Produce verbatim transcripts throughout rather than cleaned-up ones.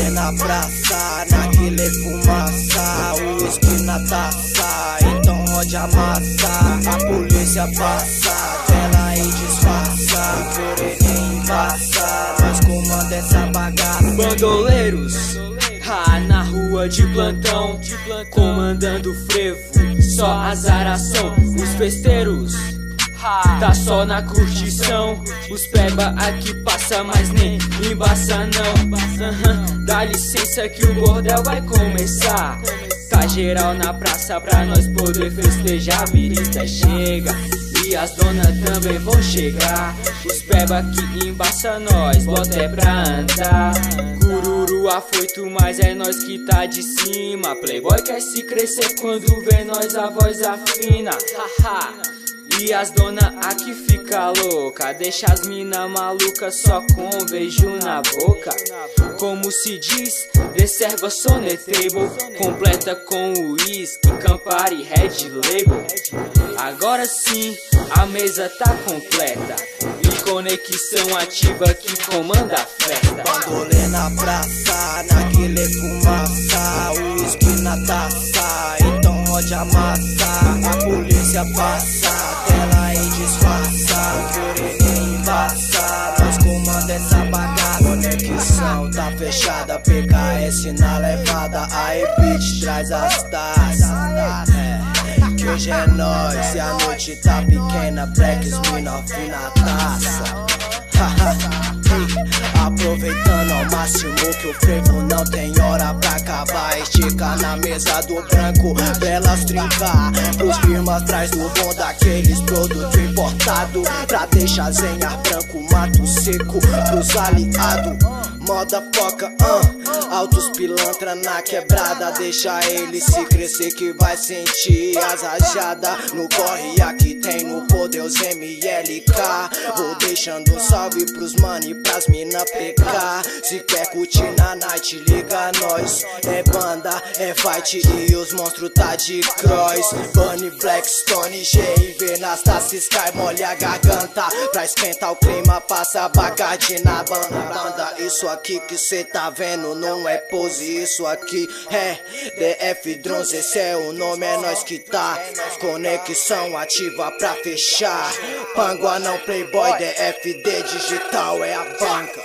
Bandolê na praça, naquele fumaça, o uísque na taça, então rode a massa. A polícia passa, tela e disfarça, porém nem passa, nós comanda essa bagaça. Bandoleiros, ah, na rua de plantão, comandando o frevo, só azaração. Os festeiros, tá só na curtição. Os peba aqui passa, mas nem embaça não. Uhum. Dá licença que o bordel vai começar. Tá geral na praça pra nós poder festejar. Mirita chega e as donas também vão chegar. Os peba aqui embaça nós, bota é pra andar. Cururu afoito, mas é nós que tá de cima. Playboy quer se crescer quando vê nós a voz afina. Haha. E as dona aqui fica louca, deixa as mina maluca só com um beijo na boca. Como se diz, reserva sonetable, completa com uísque, Campari, Red Label. Agora sim, a mesa tá completa e conexão ativa que comanda a festa. Bandolê na praça, naquele fumaça, o uísque na taça, então rode a massa. A polícia passa, tela e disfarça, porém nem embaça, nós comanda essa bagaça. Conexão tá fechada, P K S na levada, a Epit traz as taças. É, que hoje é nós e a noite tá pequena, Blacks, mina fina taça. Aproveitando ao máximo que o frevo não tem hora pra acabar. Estica na mesa do branco, belas trincar. Pros firmas traz do bom daqueles produtos importados, pra deixar zenhar branco, mato seco pros aliados. Moda foca, uh, altos pilantra na quebrada, deixa ele se crescer que vai sentir as rajadas. No corre aqui tem no poder os M L K. Vou deixando um salve pros mano e pras mina P K. Se quer curtir na night, liga nós. É banda, é fight e os monstros tá de cross. Bunny, Blackstone, G I V nas taças, Sky molha a garganta. Pra esquentar o clima, passa bagagem na banda. Isso aqui que cê tá vendo não é pose, isso aqui é D F Drones, esse é o nome, é nós que tá. Conexão ativa pra fechar. Panguá não Playboy, D F D digital é a banca.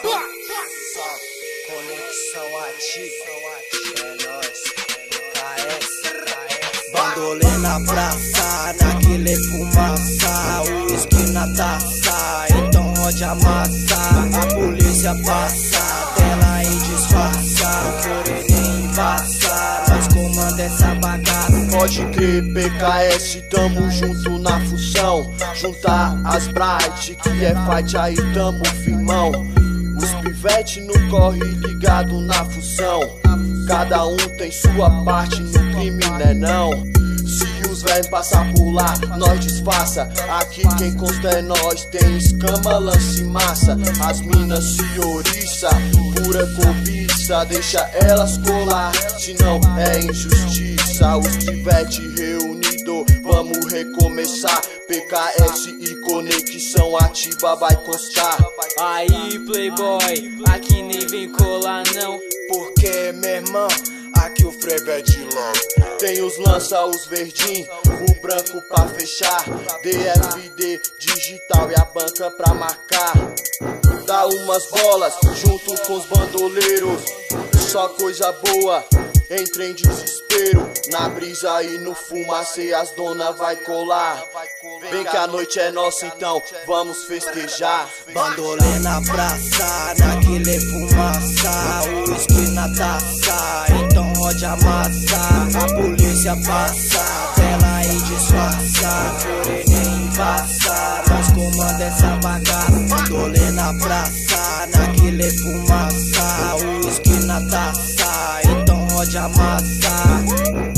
Conexão ativa, é nóis, K S. Bandolê na praça, naquele fumaça, o uísque na taça, então rode a massa. A polícia passa, tela e disfarça, porém nem embaça, nós comanda essa bagaça. Pode crer, P K S, tamo junto na função. Juntar as bright, que é fight, aí tamo firmão. Os pivete no corre ligado na função. Cada um tem sua parte no crime, né não? Se os velhos passar por lá, nós disfarça. Aqui quem consta é nós, tem escama, lance massa. As minas se oriça, pura cobiça, deixa elas colar, senão é injustiça. Os pivete reunido, vamos recomeçar. P K S e conexão ativa vai constar. Aí Playboy, aqui nem vem colar não. Porque meu irmão, aqui o frevo é de logo. Tem os lança, os verdinhos, o branco pra fechar. D F D digital e a banca pra marcar. Dá umas bolas junto com os bandoleiros, só coisa boa, entra em desespero. Na brisa e no fumacê as dona vai colar. Vem que a noite é nossa então, vamos festejar. Bandolê na praça, naquele fumaça, o uísque na taça, então rode a massa. A polícia passa, tela e disfarça, porém nem embaça, nós comanda essa bagaça. Bandolê na praça, naquele fumaça, o uísque na taça, então rode a massa.